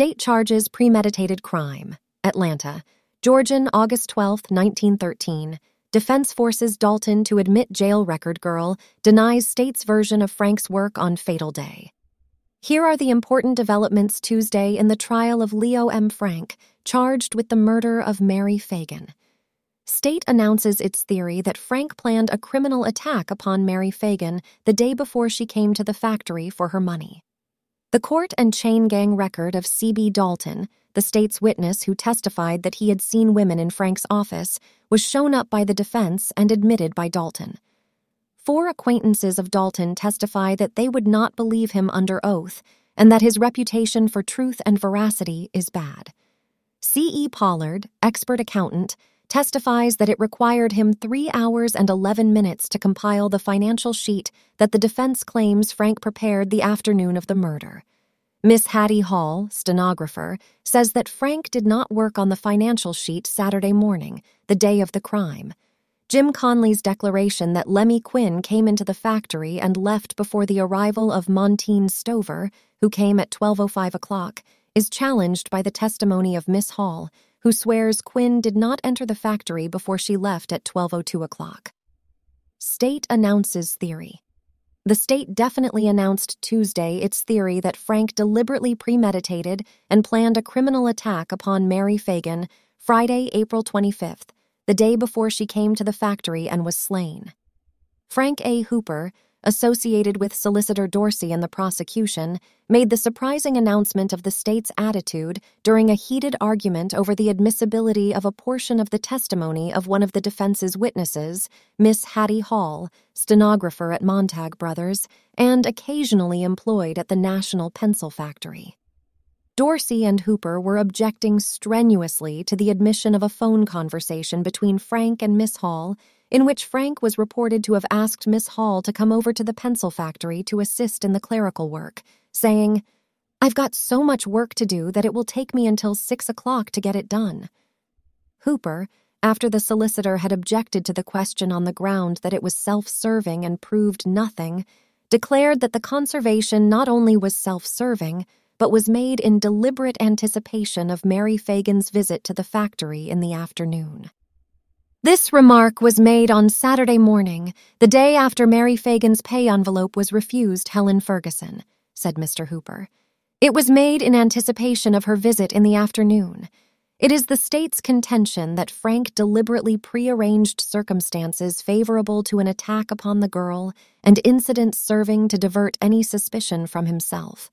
State charges premeditated crime. Atlanta, Georgian, August 12, 1913. Defense forces Dalton to admit jail record girl, denies state's version of Frank's work on fatal day. Here are the important developments Tuesday in the trial of Leo M. Frank, charged with the murder of Mary Fagan. State announces its theory that Frank planned a criminal attack upon Mary Fagan the day before she came to the factory for her money. The court and chain gang record of C.B. Dalton, the state's witness who testified that he had seen women in Frank's office, was shown up by the defense and admitted by Dalton. 4 acquaintances of Dalton testify that they would not believe him under oath and that his reputation for truth and veracity is bad. C.E. Pollard, expert accountant, testifies that it required him 3 hours and 11 minutes to compile the financial sheet that the defense claims Frank prepared the afternoon of the murder. Miss Hattie Hall, stenographer, says that Frank did not work on the financial sheet Saturday morning, the day of the crime. Jim Conley's declaration that Lemmy Quinn came into the factory and left before the arrival of Montine Stover, who came at 12:05 o'clock, is challenged by the testimony of Miss Hall, who swears Quinn did not enter the factory before she left at 12:02 o'clock. State announces theory. The state definitely announced Tuesday its theory that Frank deliberately premeditated and planned a criminal attack upon Mary Fagan Friday, April 25th, the day before she came to the factory and was slain. Frank A. Hooper, associated with Solicitor Dorsey and the prosecution, made the surprising announcement of the state's attitude during a heated argument over the admissibility of a portion of the testimony of one of the defense's witnesses, Miss Hattie Hall, stenographer at Montag Brothers, and occasionally employed at the National Pencil Factory. Dorsey and Hooper were objecting strenuously to the admission of a phone conversation between Frank and Miss Hall, in which Frank was reported to have asked Miss Hall to come over to the pencil factory to assist in the clerical work, saying, "I've got so much work to do that it will take me until 6 o'clock to get it done." Hooper, after the solicitor had objected to the question on the ground that it was self-serving and proved nothing, declared that the conservation not only was self-serving, but was made in deliberate anticipation of Mary Fagan's visit to the factory in the afternoon. This remark was made on Saturday morning, the day after Mary Fagan's pay envelope was refused Helen Ferguson, said Mr. Hooper. It was made in anticipation of her visit in the afternoon. It is the state's contention that Frank deliberately prearranged circumstances favorable to an attack upon the girl and incidents serving to divert any suspicion from himself.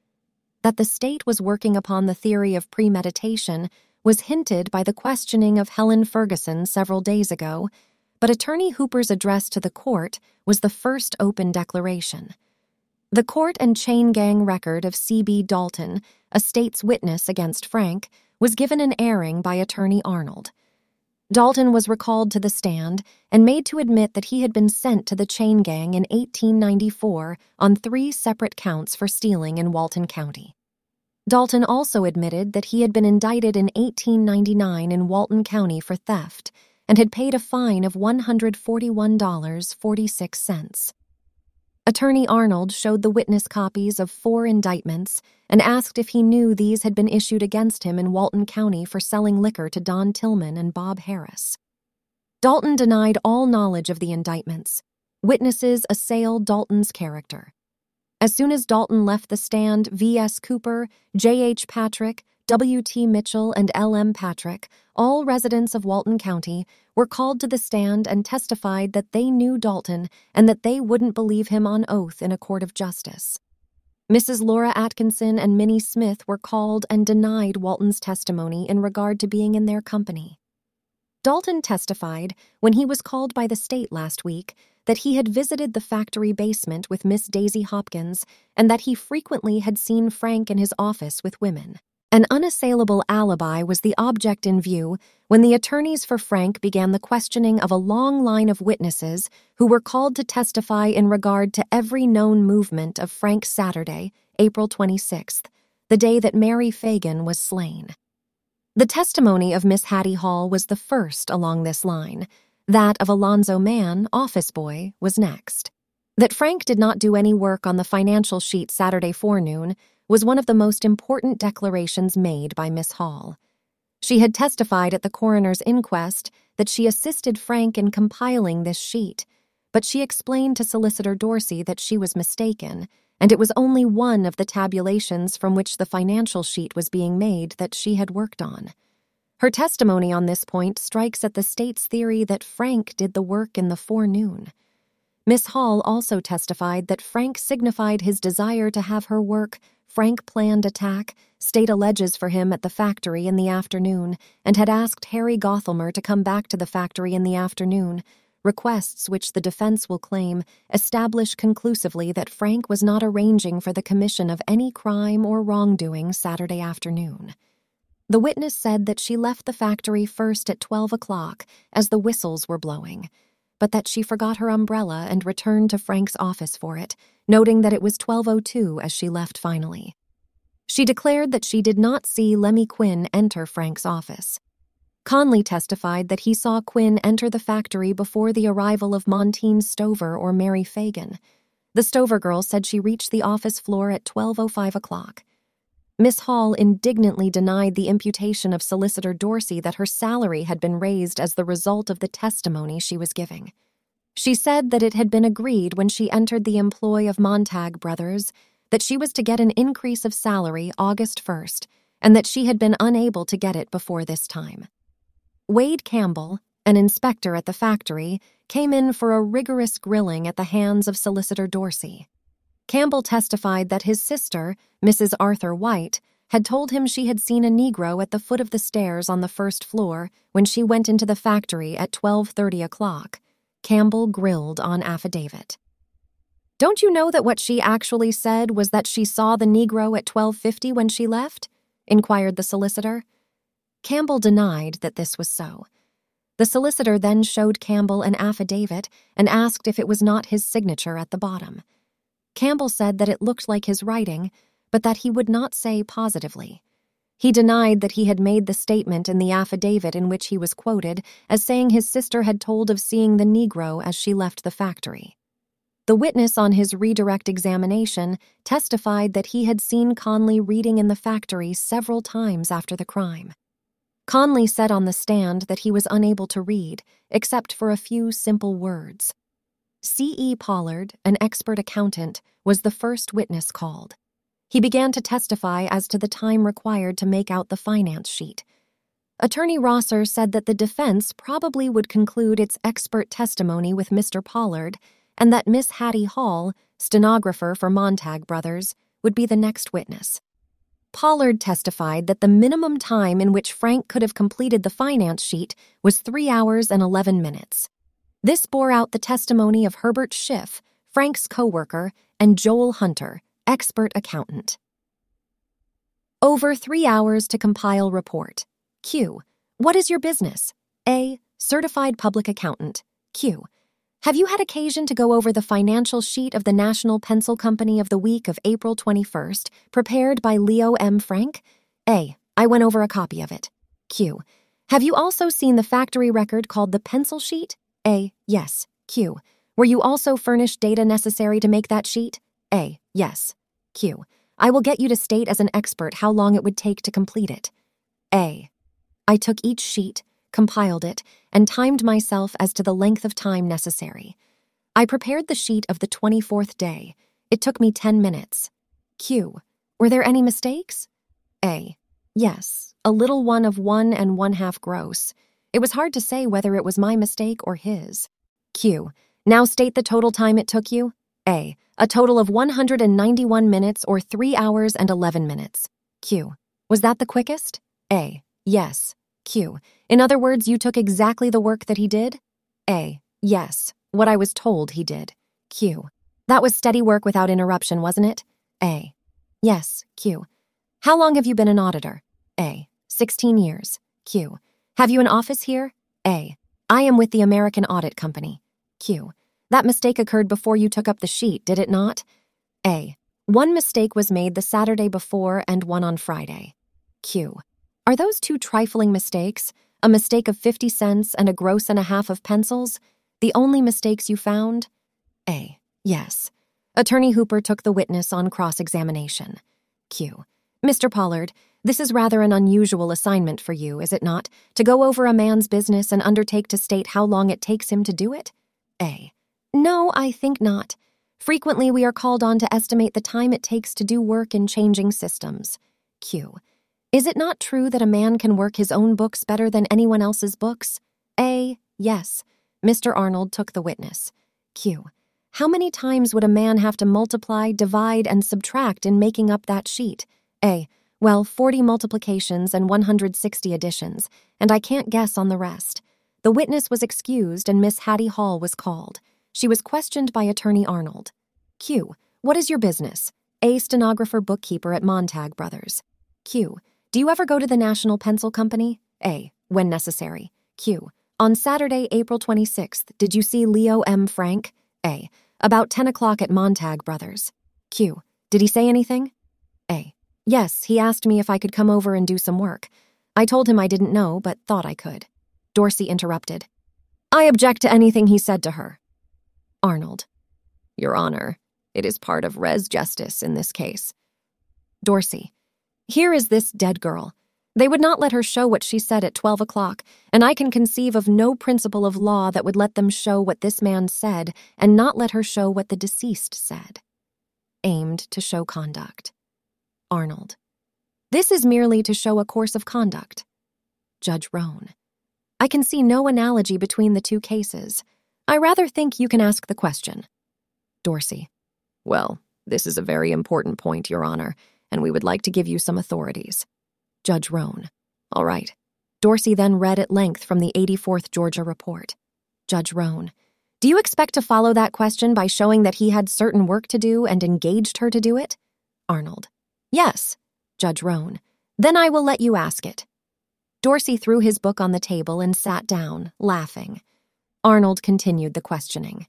That the state was working upon the theory of premeditation was hinted by the questioning of Helen Ferguson several days ago, but Attorney Hooper's address to the court was the first open declaration. The court and chain gang record of C.B. Dalton, a state's witness against Frank, was given an airing by Attorney Arnold. Dalton was recalled to the stand and made to admit that he had been sent to the chain gang in 1894 on 3 separate counts for stealing in Walton County. Dalton also admitted that he had been indicted in 1899 in Walton County for theft and had paid a fine of $141.46. Attorney Arnold showed the witness copies of 4 indictments and asked if he knew these had been issued against him in Walton County for selling liquor to Don Tillman and Bob Harris. Dalton denied all knowledge of the indictments. Witnesses assailed Dalton's character. As soon as Dalton left the stand, V.S. Cooper, J.H. Patrick, W.T. Mitchell, and L.M. Patrick, all residents of Walton County, were called to the stand and testified that they knew Dalton and that they wouldn't believe him on oath in a court of justice. Mrs. Laura Atkinson and Minnie Smith were called and denied Walton's testimony in regard to being in their company. Dalton testified, when he was called by the state last week, that he had visited the factory basement with Miss Daisy Hopkins and that he frequently had seen Frank in his office with women. An unassailable alibi was the object in view when the attorneys for Frank began the questioning of a long line of witnesses who were called to testify in regard to every known movement of Frank Saturday, April 26th, the day that Mary Fagan was slain. The testimony of Miss Hattie Hall was the first along this line. That of Alonzo Mann, office boy, was next. That Frank did not do any work on the financial sheet Saturday forenoon was one of the most important declarations made by Miss Hall. She had testified at the coroner's inquest that she assisted Frank in compiling this sheet, but she explained to Solicitor Dorsey that she was mistaken, and it was only one of the tabulations from which the financial sheet was being made that she had worked on. Her testimony on this point strikes at the state's theory that Frank did the work in the forenoon. Miss Hall also testified that Frank signified his desire to have her work Frank planned attack, State alleges for him at the factory in the afternoon, and had asked Harry Gothelmer to come back to the factory in the afternoon, requests which the defense will claim establish conclusively that Frank was not arranging for the commission of any crime or wrongdoing Saturday afternoon. The witness said that she left the factory first at 12 o'clock as the whistles were blowing, but that she forgot her umbrella and returned to Frank's office for it, noting that it was 12:02 as she left finally. She declared that she did not see Lemmy Quinn enter Frank's office. Conley testified that he saw Quinn enter the factory before the arrival of Montine Stover or Mary Fagan. The Stover girl said she reached the office floor at 12:05 o'clock. Miss Hall indignantly denied the imputation of Solicitor Dorsey that her salary had been raised as the result of the testimony she was giving. She said that it had been agreed when she entered the employ of Montag Brothers that she was to get an increase of salary August 1st, and that she had been unable to get it before this time. Wade Campbell, an inspector at the factory, came in for a rigorous grilling at the hands of Solicitor Dorsey. Campbell testified that his sister, Mrs. Arthur White, had told him she had seen a Negro at the foot of the stairs on the first floor when she went into the factory at 12:30 o'clock. Campbell grilled on affidavit. "Don't you know that what she actually said was that she saw the Negro at 12:50 when she left?" inquired the solicitor. Campbell denied that this was so. The solicitor then showed Campbell an affidavit and asked if it was not his signature at the bottom. Campbell said that it looked like his writing, but that he would not say positively. He denied that he had made the statement in the affidavit in which he was quoted as saying his sister had told of seeing the Negro as she left the factory. The witness on his redirect examination testified that he had seen Conley reading in the factory several times after the crime. Conley said on the stand that he was unable to read, except for a few simple words. C.E. Pollard, an expert accountant, was the first witness called. He began to testify as to the time required to make out the finance sheet. Attorney Rosser said that the defense probably would conclude its expert testimony with Mr. Pollard, and that Miss Hattie Hall, stenographer for Montag Brothers, would be the next witness. Pollard testified that the minimum time in which Frank could have completed the finance sheet was 3 hours and 11 minutes. This bore out the testimony of Herbert Schiff, Frank's co-worker, and Joel Hunter, expert accountant. Over 3 hours to compile report. Q. What is your business? A. Certified public accountant. Q. Have you had occasion to go over the financial sheet of the National Pencil Company of the week of April 21st, prepared by Leo M. Frank? A. I went over a copy of it. Q. Have you also seen the factory record called the pencil sheet? A. Yes. Q. Were you also furnished data necessary to make that sheet? A. Yes. Q. I will get you to state as an expert how long it would take to complete it. A. I took each sheet, compiled it, and timed myself as to the length of time necessary. I prepared the sheet of the 24th day. It took me 10 minutes. Q. Were there any mistakes? A. Yes, a little one of 1 1/2 gross. It was hard to say whether it was my mistake or his. Q. Now state the total time it took you. A. A total of 191 minutes or 3 hours and 11 minutes. Q. Was that the quickest? A. Yes. Q. In other words, you took exactly the work that he did? A. Yes. What I was told he did. Q. That was steady work without interruption, wasn't it? A. Yes. Q. How long have you been an auditor? A. 16 years. Q. Have you an office here? A. I am with the American Audit Company. Q. That mistake occurred before you took up the sheet, did it not? A. One mistake was made the Saturday before and one on Friday. Q. Are those two trifling mistakes, a mistake of 50 cents and a gross and a half of pencils, the only mistakes you found? A. Yes. Attorney Hooper took the witness on cross-examination. Q. Mr. Pollard, this is rather an unusual assignment for you, is it not, to go over a man's business and undertake to state how long it takes him to do it? A. No, I think not. Frequently, we are called on to estimate the time it takes to do work in changing systems. Q. Is it not true that a man can work his own books better than anyone else's books? A. Yes. Mr. Arnold took the witness. Q. How many times would a man have to multiply, divide, and subtract in making up that sheet? A. Well, 40 multiplications and 160 additions, and I can't guess on the rest. The witness was excused and Miss Hattie Hall was called. She was questioned by Attorney Arnold. Q. What is your business? A. Stenographer bookkeeper at Montag Brothers. Q. Do you ever go to the National Pencil Company? A. When necessary. Q. On Saturday, April 26th, did you see Leo M. Frank? A. About 10 o'clock at Montag Brothers. Q. Did he say anything? A. Yes, he asked me if I could come over and do some work. I told him I didn't know, but thought I could. Dorsey interrupted. I object to anything he said to her. Arnold. Your Honor, it is part of res justice in this case. Dorsey. Here is this dead girl. They would not let her show what she said at 12 o'clock, and I can conceive of no principle of law that would let them show what this man said and not let her show what the deceased said. Aimed to show conduct. Arnold. This is merely to show a course of conduct. Judge Roan. I can see no analogy between the two cases. I rather think you can ask the question. Dorsey. Well, this is a very important point, Your Honor, and we would like to give you some authorities. Judge Roan. All right. Dorsey then read at length from the 84th Georgia report. Judge Roan. Do you expect to follow that question by showing that he had certain work to do and engaged her to do it? Arnold. Yes. Judge Roan. Then I will let you ask it. Dorsey threw his book on the table and sat down, laughing. Arnold continued the questioning.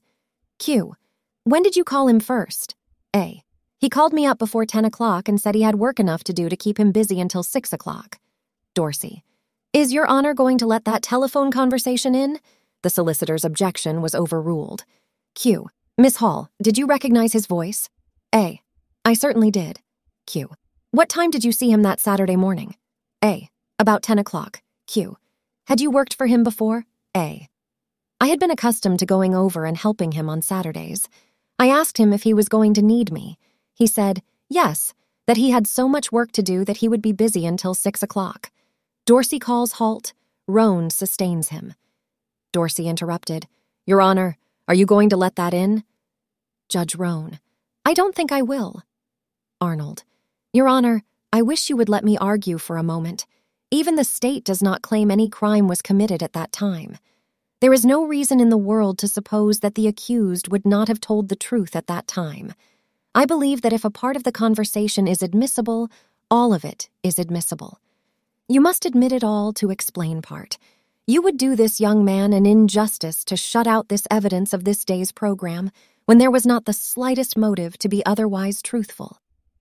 Q. When did you call him first? A. He called me up before 10 o'clock and said he had work enough to do to keep him busy until 6 o'clock. Dorsey. Is Your Honor going to let that telephone conversation in? The solicitor's objection was overruled. Q. Miss Hall, did you recognize his voice? A. I certainly did. Q. What time did you see him that Saturday morning? A. About 10 o'clock. Q. Had you worked for him before? A. I had been accustomed to going over and helping him on Saturdays. I asked him if he was going to need me. He said, yes, that he had so much work to do that he would be busy until 6 o'clock. Dorsey calls halt. Roan sustains him. Dorsey interrupted. Your Honor, are you going to let that in? Judge Roan. I don't think I will. Arnold. Your Honor, I wish you would let me argue for a moment. Even the state does not claim any crime was committed at that time. There is no reason in the world to suppose that the accused would not have told the truth at that time. I believe that if a part of the conversation is admissible, all of it is admissible. You must admit it all to explain part. You would do this young man an injustice to shut out this evidence of this day's program when there was not the slightest motive to be otherwise truthful.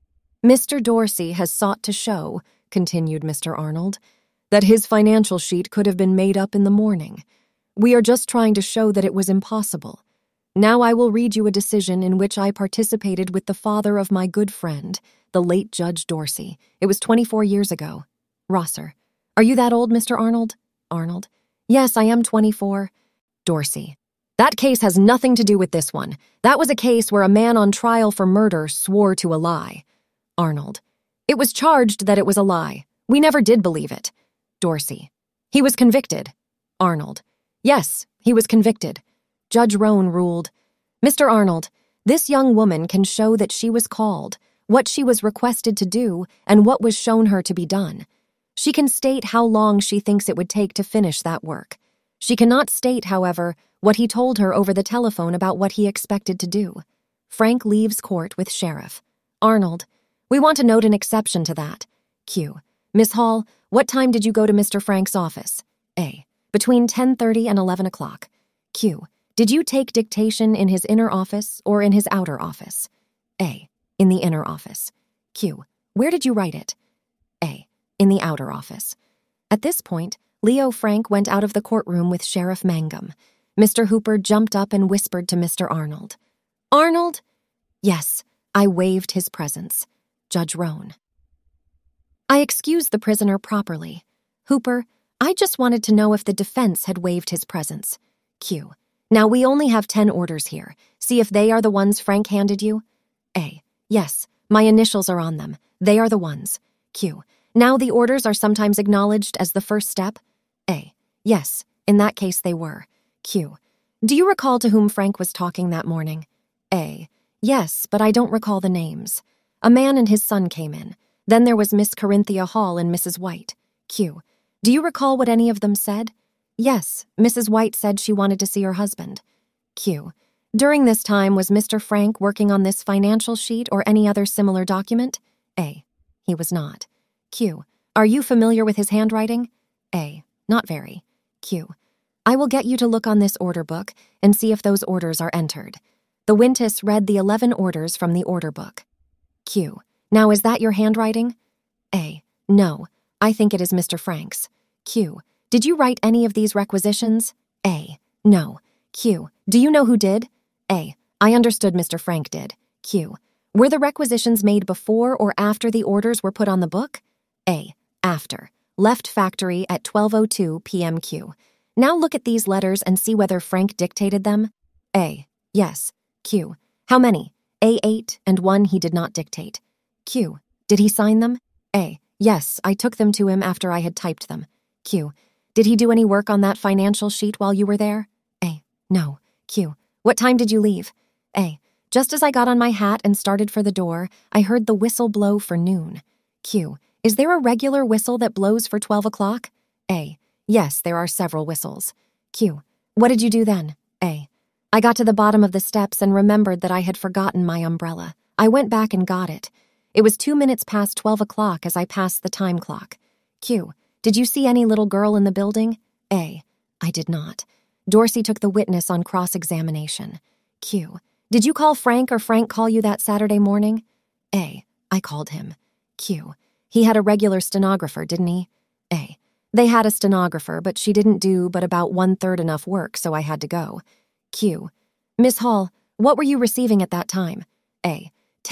Mr. Dorsey has sought to show, continued Mr. Arnold, that his financial sheet could have been made up in the morning. We are just trying to show that it was impossible. Now I will read you a decision in which I participated with the father of my good friend, the late Judge Dorsey. It was 24 years ago. Rosser. Are you that old, Mr. Arnold? Arnold. Yes, I am 24. Dorsey. That case has nothing to do with this one. That was a case where a man on trial for murder swore to a lie. Arnold. It was charged that it was a lie. We never did believe it. Dorsey. He was convicted. Arnold. Yes, he was convicted. Judge Roan ruled, Mr. Arnold, this young woman can show that she was called, what she was requested to do, and what was shown her to be done. She can state how long she thinks it would take to finish that work. She cannot state, however, what he told her over the telephone about what he expected to do. Frank leaves court with sheriff. Arnold, we want to note an exception to that. Q. Miss Hall, what time did you go to Mr. Frank's office? A. Between 10:30 and 11 o'clock. Q. Did you take dictation in his inner office or in his outer office? A. In the inner office. Q. Where did you write it? A. In the outer office. At this point, Leo Frank went out of the courtroom with Sheriff Mangum. Mr. Hooper jumped up and whispered to Mr. Arnold. Arnold? Yes, I waived his presence. Judge Roan. I excused the prisoner properly. Hooper, I just wanted to know if the defense had waived his presence. Q. Now we only have 10 orders here. See if they are the ones Frank handed you. A. Yes, my initials are on them. They are the ones. Q. Now the orders are sometimes acknowledged as the first step. A. Yes, in that case they were. Q. Do you recall to whom Frank was talking that morning? A. Yes, but I don't recall the names. A man and his son came in. Then there was Miss Corinthia Hall and Mrs. White. Q. Do you recall what any of them said? Yes, Mrs. White said she wanted to see her husband. Q. During this time, was Mr. Frank working on this financial sheet or any other similar document? A. He was not. Q. Are you familiar with his handwriting? A. Not very. Q. I will get you to look on this order book and see if those orders are entered. The Wintess read the 11 orders from the order book. Q. Now is that your handwriting? A. No, I think it is Mr. Frank's. Q. Did you write any of these requisitions? A. No. Q. Do you know who did? A. I understood Mr. Frank did. Q. Were the requisitions made before or after the orders were put on the book? A. After. Left factory at 12:02 p.m. Q. Now look at these letters and see whether Frank dictated them. A. Yes. Q. How many? A. 8 and 1 he did not dictate. Q. Did he sign them? A. Yes, I took them to him after I had typed them. Q. Did he do any work on that financial sheet while you were there? A. No. Q. What time did you leave? A. Just as I got on my hat and started for the door, I heard the whistle blow for noon. Q. Is there a regular whistle that blows for 12 o'clock? A. Yes, there are several whistles. Q. What did you do then? A. I got to the bottom of the steps and remembered that I had forgotten my umbrella. I went back and got it. It was 2 minutes past 12 o'clock as I passed the time clock. Q. Did you see any little girl in the building? A. I did not. Dorsey took the witness on cross-examination. Q. Did you call Frank or Frank call you that Saturday morning? A. I called him. Q. He had a regular stenographer, didn't he? A. They had a stenographer, but she didn't do but about 1/3 enough work, so I had to go. Q. Miss Hall, what were you receiving at that time? A.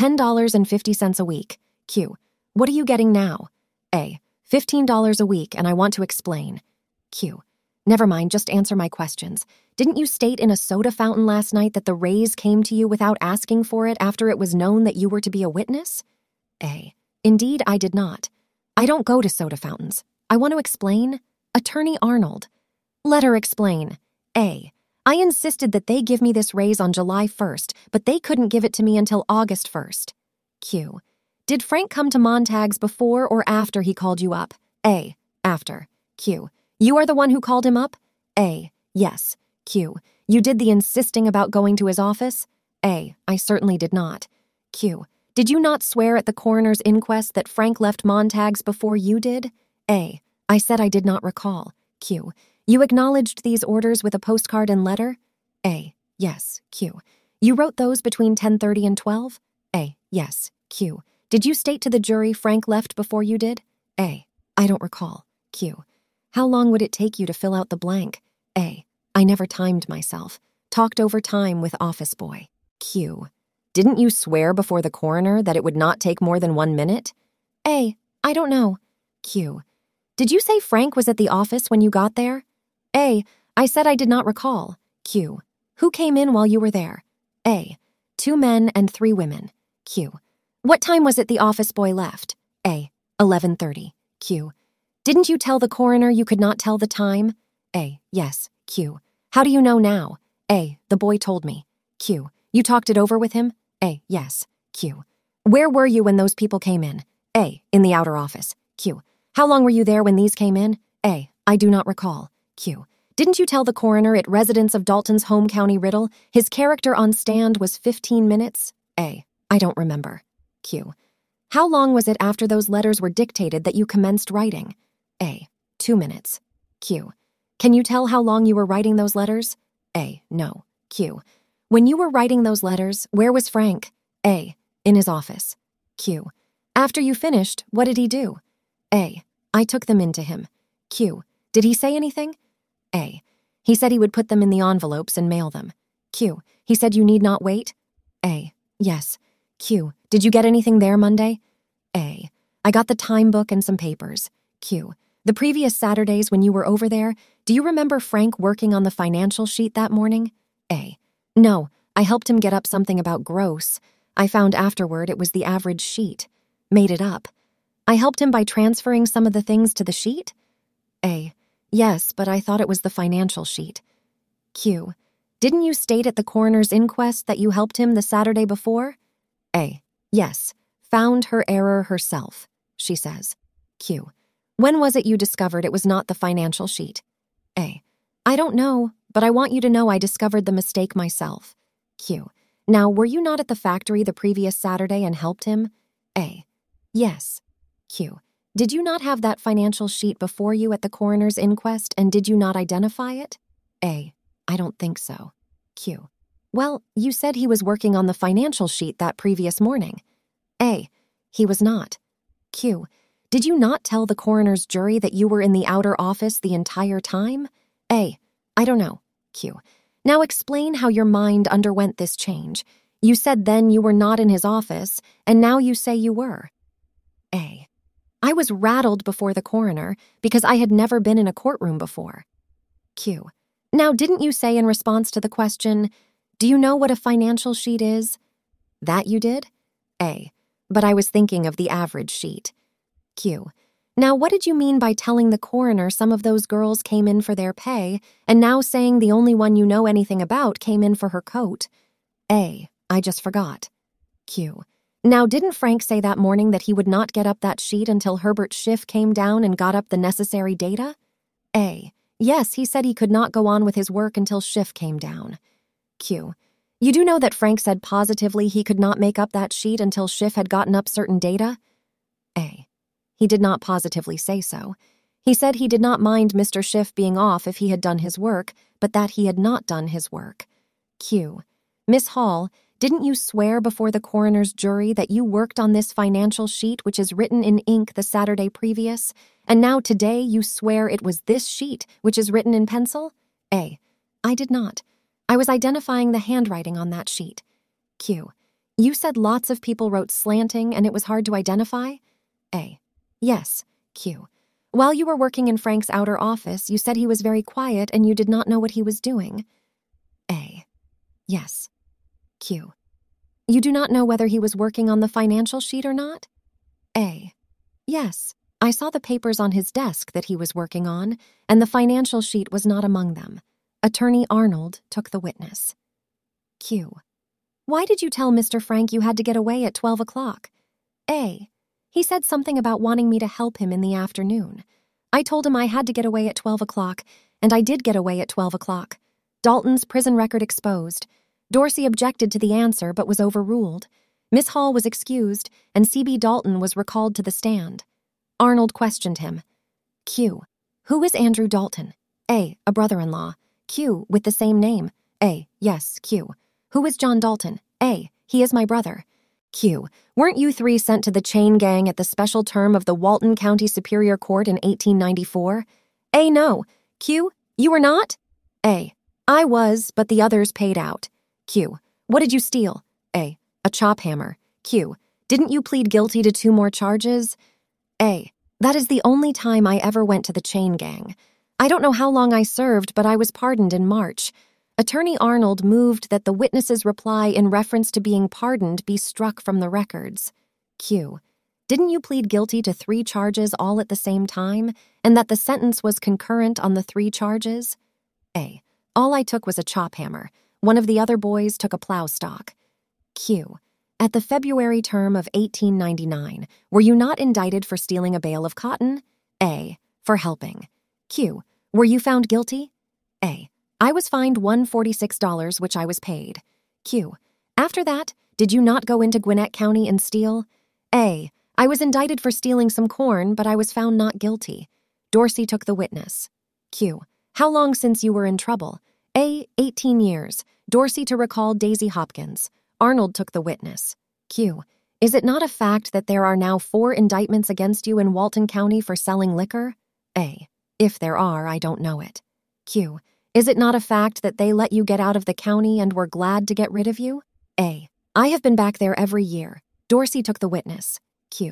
$10.50 a week. Q. What are you getting now? A. $15 a week, and I want to explain. Q. Never mind, just answer my questions. Didn't you state in a soda fountain last night that the raise came to you without asking for it after it was known that you were to be a witness? A. Indeed, I did not. I don't go to soda fountains. I want to explain. Attorney Arnold. Let her explain. A. I insisted that they give me this raise on July 1st, but they couldn't give it to me until August 1st. Q. Did Frank come to Montag's before or after he called you up? A. After. Q. You are the one who called him up? A. Yes. Q. You did the insisting about going to his office? A. I certainly did not. Q. Did you not swear at the coroner's inquest that Frank left Montag's before you did? A. I said I did not recall. Q. You acknowledged these orders with a postcard and letter? A. Yes. Q. You wrote those between 10:30 and 12? A. Yes. Q. Did you state to the jury Frank left before you did? A. I don't recall. Q. How long would it take you to fill out the blank? A. I never timed myself. Talked over time with office boy. Q. Didn't you swear before the coroner that it would not take more than 1 minute? A. I don't know. Q. Did you say Frank was at the office when you got there? A. I said I did not recall. Q. Who came in while you were there? A. 2 men and 3 women. Q. What time was it the office boy left? A. 11:30. Q. Didn't you tell the coroner you could not tell the time? A. Yes. Q. How do you know now? A. The boy told me. Q. You talked it over with him? A. Yes. Q. Where were you when those people came in? A. In the outer office. Q. How long were you there when these came in? A. I do not recall. Q. Didn't you tell the coroner at residence of Dalton's home county Riddle his character on stand was 15 minutes? A. I don't remember. Q. How long was it after those letters were dictated that you commenced writing? A. 2 minutes. Q. Can you tell how long you were writing those letters? A. No. Q. When you were writing those letters, where was Frank? A. In his office. Q. After you finished, what did he do? A. I took them into him. Q. Did he say anything? A. He said he would put them in the envelopes and mail them. Q. He said you need not wait? A. Yes. Q. Did you get anything there Monday? A. I got the time book and some papers. Q. The previous Saturdays when you were over there, do you remember Frank working on the financial sheet that morning? A. No, I helped him get up something about gross. I found afterward it was the average sheet. Made it up. I helped him by transferring some of the things to the sheet? A. Yes, but I thought it was the financial sheet. Q. Didn't you state at the coroner's inquest that you helped him the Saturday before? A. Yes, found her error herself, she says. Q. When was it you discovered it was not the financial sheet? A. I don't know, but I want you to know I discovered the mistake myself. Q. Now, were you not at the factory the previous Saturday and helped him? A. Yes. Q. Did you not have that financial sheet before you at the coroner's inquest, and did you not identify it? A. I don't think so. Q. Well, you said he was working on the financial sheet that previous morning. A. He was not. Q. Did you not tell the coroner's jury that you were in the outer office the entire time? A. I don't know. Q. Now explain how your mind underwent this change. You said then you were not in his office, and now you say you were. A. I was rattled before the coroner because I had never been in a courtroom before. Q. Now didn't you say in response to the question, do you know what a financial sheet is? That you did? A. But I was thinking of the average sheet. Q. Now what did you mean by telling the coroner some of those girls came in for their pay and now saying the only one you know anything about came in for her coat? A. I just forgot. Q. Now didn't Frank say that morning that he would not get up that sheet until Herbert Schiff came down and got up the necessary data? A. Yes, he said he could not go on with his work until Schiff came down. Q. You do know that Frank said positively he could not make up that sheet until Schiff had gotten up certain data? A. He did not positively say so. He said he did not mind Mr. Schiff being off if he had done his work, but that he had not done his work. Q. Miss Hall, didn't you swear before the coroner's jury that you worked on this financial sheet which is written in ink the Saturday previous, and now today you swear it was this sheet which is written in pencil? A. I did not. I was identifying the handwriting on that sheet. Q. You said lots of people wrote slanting and it was hard to identify? A. Yes. Q. While you were working in Frank's outer office, you said he was very quiet and you did not know what he was doing. A. Yes. Q. You do not know whether he was working on the financial sheet or not? A. Yes. I saw the papers on his desk that he was working on, and the financial sheet was not among them. Attorney Arnold took the witness. Q. Why did you tell Mr. Frank you had to get away at 12 o'clock? A. He said something about wanting me to help him in the afternoon. I told him I had to get away at 12 o'clock, and I did get away at 12 o'clock. Dalton's prison record exposed. Dorsey objected to the answer but was overruled. Miss Hall was excused, and C.B. Dalton was recalled to the stand. Arnold questioned him. Q. Who is Andrew Dalton? A. A brother-in-law. Q. With the same name. A. Yes, Q. Who is John Dalton? A. He is my brother. Q. Weren't you three sent to the chain gang at the special term of the Walton County Superior Court in 1894? A. No. Q. You were not? A. I was, but the others paid out. Q. What did you steal? A. A chop hammer. Q. Didn't you plead guilty to 2 more charges? A. That is the only time I ever went to the chain gang. I don't know how long I served, but I was pardoned in March. Attorney Arnold moved that the witness's reply in reference to being pardoned be struck from the records. Q. Didn't you plead guilty to 3 charges all at the same time, and that the sentence was concurrent on the 3 charges? A. All I took was a chop hammer. One of the other boys took a plow stock. Q. At the February term of 1899, were you not indicted for stealing a bale of cotton? A. For helping. Q. Were you found guilty? A. I was fined $146, which I was paid. Q. After that, did you not go into Gwinnett County and steal? A. I was indicted for stealing some corn, but I was found not guilty. Dorsey took the witness. Q. How long since you were in trouble? A. 18 years. Dorsey to recall Daisy Hopkins. Arnold took the witness. Q. Is it not a fact that there are now 4 indictments against you in Walton County for selling liquor? A. If there are, I don't know it. Q. Is it not a fact that they let you get out of the county and were glad to get rid of you? A. I have been back there every year. Dorsey took the witness. Q.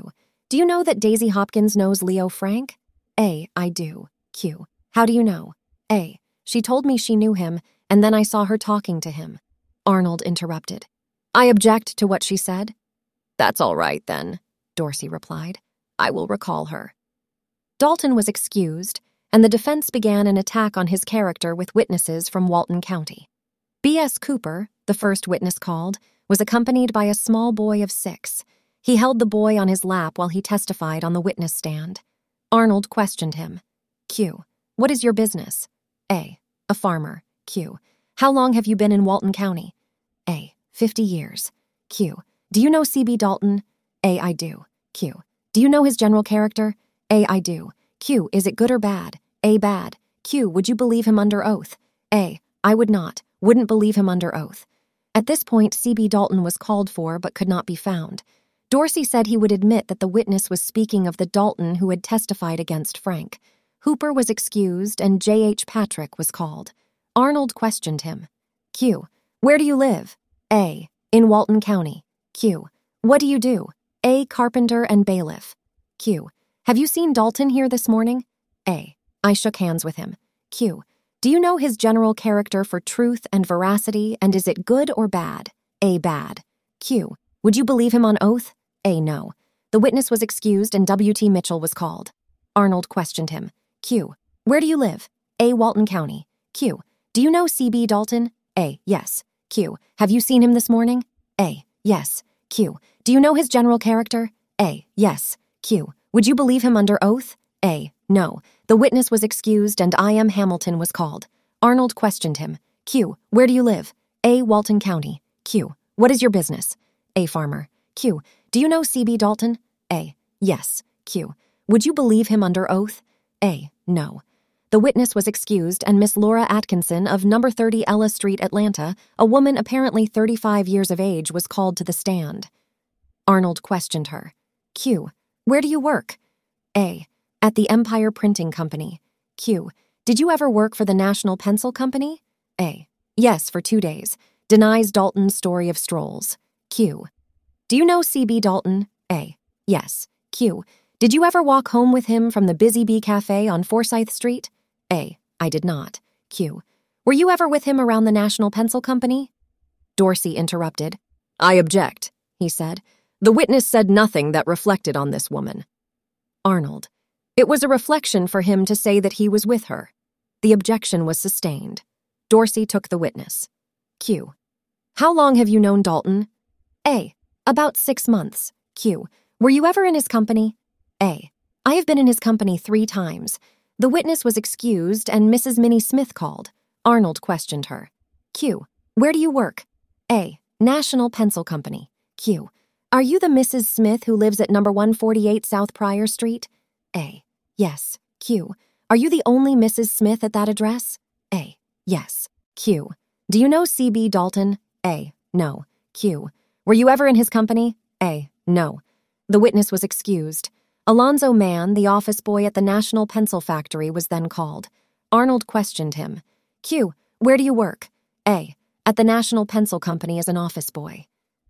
Do you know that Daisy Hopkins knows Leo Frank? A. I do. Q. How do you know? A. She told me she knew him, and then I saw her talking to him. Arnold interrupted. I object to what she said. That's all right, then, Dorsey replied. I will recall her. Dalton was excused, and the defense began an attack on his character with witnesses from Walton County. B.S. Cooper, the first witness called, was accompanied by a small boy of 6. He held the boy on his lap while he testified on the witness stand. Arnold questioned him. Q. What is your business? A. A farmer. Q. How long have you been in Walton County? A. 50 years. Q. Do you know C.B. Dalton? A. I do. Q. Do you know his general character? A. I do. Q. Is it good or bad? A. Bad. Q. Would you believe him under oath? A. I would not. Wouldn't believe him under oath. At this point, C.B. Dalton was called for but could not be found. Dorsey said he would admit that the witness was speaking of the Dalton who had testified against Frank. Hooper was excused and J.H. Patrick was called. Arnold questioned him. Q. Where do you live? A. In Walton County. Q. What do you do? A. Carpenter and bailiff. Q. Have you seen Dalton here this morning? A. I shook hands with him. Q. Do you know his general character for truth and veracity, and is it good or bad? A. Bad. Q. Would you believe him on oath? A. No. The witness was excused and W.T. Mitchell was called. Arnold questioned him. Q. Where do you live? A. Walton County. Q. Do you know C.B. Dalton? A. Yes. Q. Have you seen him this morning? A. Yes. Q. Do you know his general character? A. Yes. Q. Would you believe him under oath? A. No. The witness was excused and I.M. Hamilton was called. Arnold questioned him. Q. Where do you live? A. Walton County. Q. What is your business? A. Farmer. Q. Do you know C.B. Dalton? A. Yes. Q. Would you believe him under oath? A. No. The witness was excused and Miss Laura Atkinson of No. 30 Ella Street, Atlanta, a woman apparently 35 years of age, was called to the stand. Arnold questioned her. Q. Where do you work? A. At the Empire Printing Company. Q. Did you ever work for the National Pencil Company? A. Yes, for 2 days. Denies Dalton's story of strolls. Q. Do you know C.B. Dalton? A. Yes. Q. Did you ever walk home with him from the Busy Bee Cafe on Forsyth Street? A. I did not. Q. Were you ever with him around the National Pencil Company? Dorsey interrupted. I object, he said. The witness said nothing that reflected on this woman. Arnold. It was a reflection for him to say that he was with her. The objection was sustained. Dorsey took the witness. Q. How long have you known Dalton? A. About 6 months. Q. Were you ever in his company? A. I have been in his company 3 times. The witness was excused and Mrs. Minnie Smith called. Arnold questioned her. Q. Where do you work? A. National Pencil Company. Q. Are you the Mrs. Smith who lives at No. 148 South Pryor Street? A. Yes. Q. Are you the only Mrs. Smith at that address? A. Yes. Q. Do you know C.B. Dalton? A. No. Q. Were you ever in his company? A. No. The witness was excused. Alonzo Mann, the office boy at the National Pencil Factory, was then called. Arnold questioned him. Q. Where do you work? A. At the National Pencil Company as an office boy.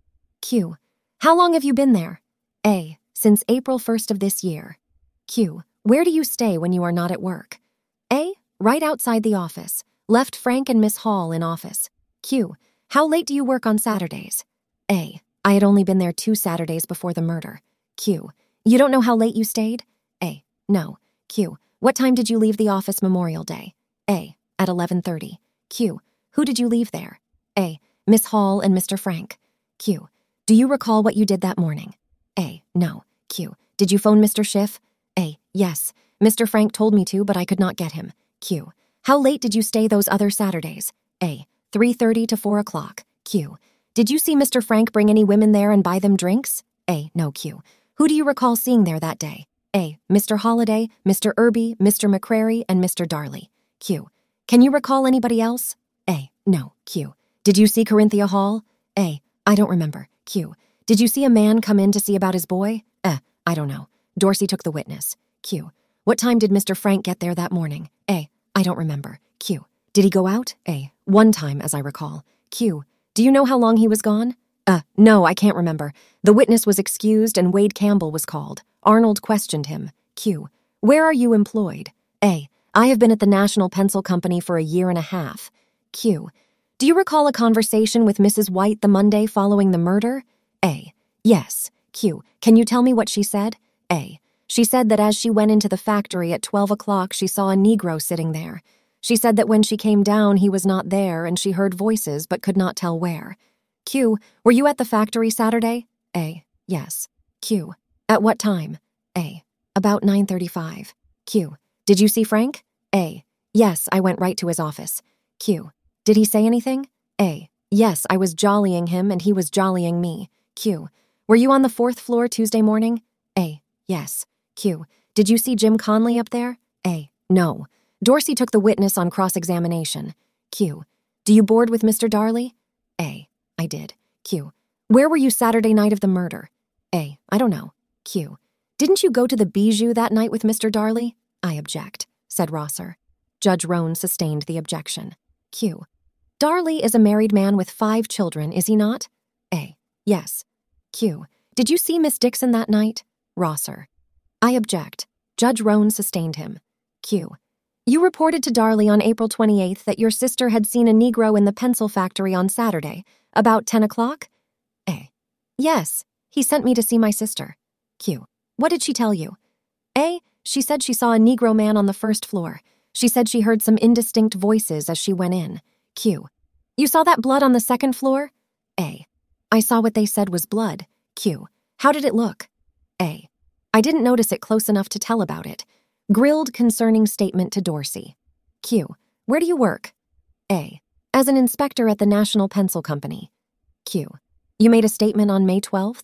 Q. How long have you been there? A. Since April 1st of this year. Q. Where do you stay when you are not at work? A. Right outside the office. Left Frank and Miss Hall in office. Q. How late do you work on Saturdays? A. I had only been there 2 Saturdays before the murder. Q. You don't know how late you stayed? A. No. Q. What time did you leave the office Memorial Day? A. At 11:30. Q. Who did you leave there? A. Miss Hall and Mr. Frank. Q. Do you recall what you did that morning? A. No. Q. Did you phone Mr. Schiff? A. Yes. Mr. Frank told me to, but I could not get him. Q. How late did you stay those other Saturdays? A. 3:30 to 4 o'clock. Q. Did you see Mr. Frank bring any women there and buy them drinks? A. No. Q. Who do you recall seeing there that day? A. Mr. Holliday, Mr. Irby, Mr. McCrary, and Mr. Darley. Q. Can you recall anybody else? A. No. Q. Did you see Corinthia Hall? A. I don't remember. Q. Did you see a man come in to see about his boy? I don't know. Dorsey took the witness. Q. What time did Mr. Frank get there that morning? A. I don't remember. Q. Did he go out? A. One time, as I recall. Q. Do you know how long he was gone? No, I can't remember. The witness was excused and Wade Campbell was called. Arnold questioned him. Q. Where are you employed? A. I have been at the National Pencil Company for a year and a half. Q. Do you recall a conversation with Mrs. White the Monday following the murder? A. Yes. Q. Can you tell me what she said? A. She said that as she went into the factory at 12 o'clock, she saw a Negro sitting there. She said that when she came down, he was not there and she heard voices but could not tell where. Q. Were you at the factory Saturday? A. Yes. Q. At what time? A. About 9:35. Q. Did you see Frank? A. Yes, I went right to his office. Q. Did he say anything? A. Yes, I was jollying him and he was jollying me. Q. Were you on the 4th floor Tuesday morning? A. Yes. Q. Did you see Jim Conley up there? A. No. Dorsey took the witness on cross-examination. Q. Do you board with Mr. Darley? A. I did. Q. Where were you Saturday night of the murder? A. I don't know. Q. Didn't you go to the Bijou that night with Mr. Darley? I object, said Rosser. Judge Roan sustained the objection. Q. Darley is a married man with 5 children, is he not? A. Yes. Q. Did you see Miss Dixon that night? Rosser. I object. Judge Roan sustained him. Q. You reported to Darley on April 28th that your sister had seen a Negro in the pencil factory on Saturday, about 10 o'clock? A. Yes. He sent me to see my sister. Q. What did she tell you? A. She said she saw a Negro man on the 1st floor. She said she heard some indistinct voices as she went in. Q. You saw that blood on the 2nd floor? A. I saw what they said was blood. Q. How did it look? A. I didn't notice it close enough to tell about it. Grilled concerning statement to Dorsey. Q. Where do you work? A. As an inspector at the National Pencil Company. Q. You made a statement on May 12th?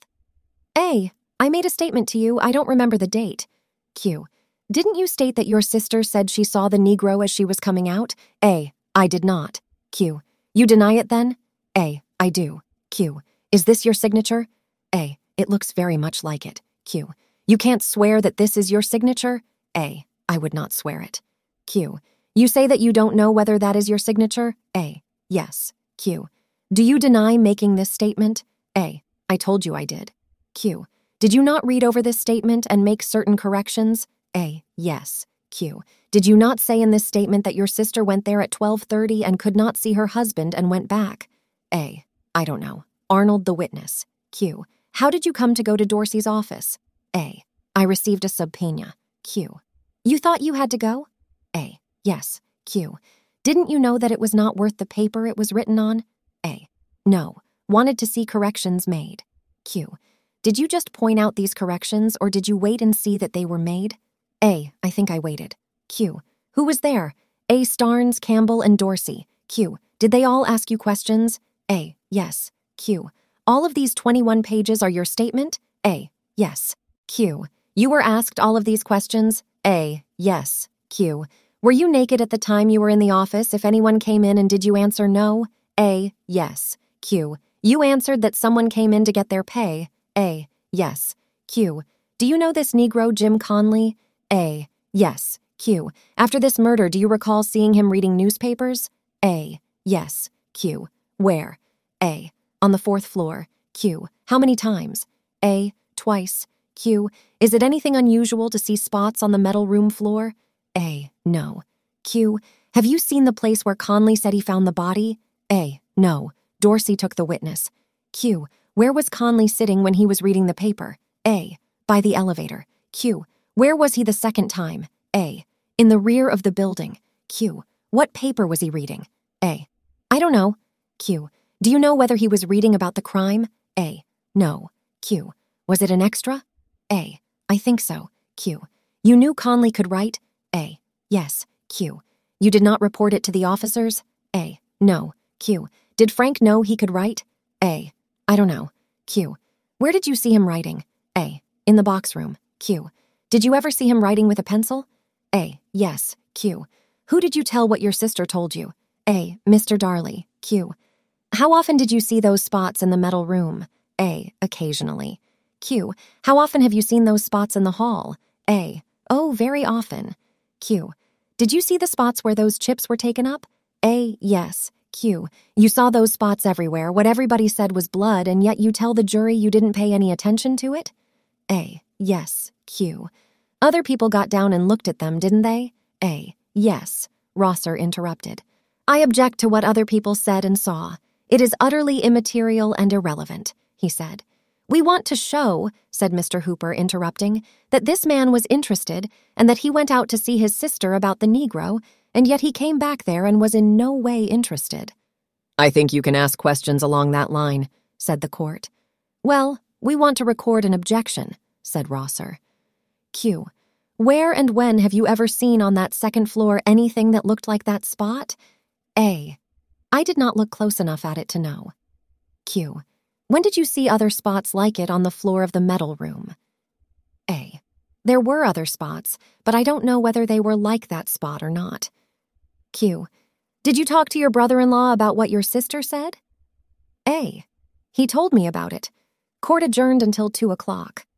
A. I made a statement to you. I don't remember the date. Q. Didn't you state that your sister said she saw the Negro as she was coming out? A. I did not. Q. You deny it then? A. I do. Q. Is this your signature? A. It looks very much like it. Q. You can't swear that this is your signature? A. I would not swear it. Q. You say that you don't know whether that is your signature? A. Yes. Q. Do you deny making this statement? A. I told you I did. Q. Did you not read over this statement and make certain corrections? A. Yes. Q. Did you not say in this statement that your sister went there at 12:30 and could not see her husband and went back? A. I don't know. Arnold the witness. Q. How did you come to go to Dorsey's office? A. I received a subpoena. Q. You thought you had to go? A. Yes. Q. Didn't you know that it was not worth the paper it was written on? A. No. Wanted to see corrections made. Q. Did you just point out these corrections or did you wait and see that they were made? A. I think I waited. Q. Who was there? A. Starnes, Campbell, and Dorsey. Q. Did they all ask you questions? A. Yes. Q. All of these 21 pages are your statement? A. Yes. Q. You were asked all of these questions? A. Yes. Q. Were you naked at the time you were in the office if anyone came in and did you answer no? A. Yes. Q. You answered that someone came in to get their pay? A. Yes. Q. Do you know this Negro Jim Conley? A. Yes. Q. After this murder, do you recall seeing him reading newspapers? A. Yes. Q. Where? A. On the 4th floor. Q. How many times? A. Twice. Q. Is it anything unusual to see spots on the metal room floor? A. No. Q. Have you seen the place where Conley said he found the body? A. No. Dorsey took the witness. Q. Where was Conley sitting when he was reading the paper? A. By the elevator. Q. Where was he the 2nd time? A. In the rear of the building. Q. What paper was he reading? A. I don't know. Q. Do you know whether he was reading about the crime? A. No. Q. Was it an extra? A. I think so. Q. You knew Conley could write? A. Yes. Q. You did not report it to the officers? A. No. Q. Did Frank know he could write? A. I don't know. Q. Where did you see him writing? A. In the box room. Q. Did you ever see him writing with a pencil? A. Yes. Q. Who did you tell what your sister told you? A. Mr. Darley. Q. How often did you see those spots in the metal room? A. Occasionally. Q. How often have you seen those spots in the hall? A. Oh, very often. Q. Did you see the spots where those chips were taken up? A. Yes. Q. You saw those spots everywhere. What everybody said was blood, and yet you tell the jury you didn't pay any attention to it? A. Yes. Q. Q. Other people got down and looked at them, didn't they? A. Yes, Rosser interrupted. I object to what other people said and saw. It is utterly immaterial and irrelevant, he said. We want to show, said Mr. Hooper, interrupting, that this man was interested and that he went out to see his sister about the Negro, and yet he came back there and was in no way interested. I think you can ask questions along that line, said the court. Well, we want to record an objection, said Rosser. Q. Where and when have you ever seen on that second floor anything that looked like that spot? A. I did not look close enough at it to know. Q. When did you see other spots like it on the floor of the metal room? A. There were other spots, but I don't know whether they were like that spot or not. Q. Did you talk to your brother-in-law about what your sister said? A. He told me about it. Court adjourned until 2 o'clock.